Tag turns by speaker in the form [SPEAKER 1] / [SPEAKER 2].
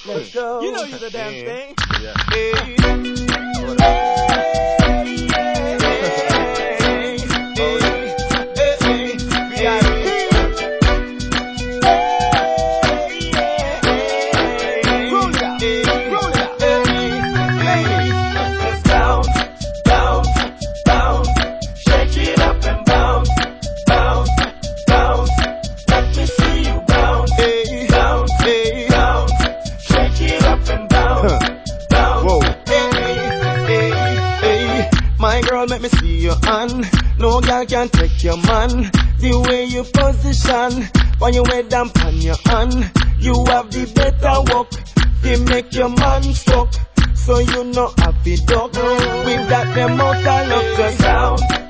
[SPEAKER 1] Let's go.
[SPEAKER 2] You know you're the damn thing.
[SPEAKER 3] Yeah.
[SPEAKER 2] Hey. My girl, let me see your hand. No girl can take your man. The way you position, when you wear them on your hand, you have the better walk. They make your man stuck, so you know happy dog. With that them out, I look us down.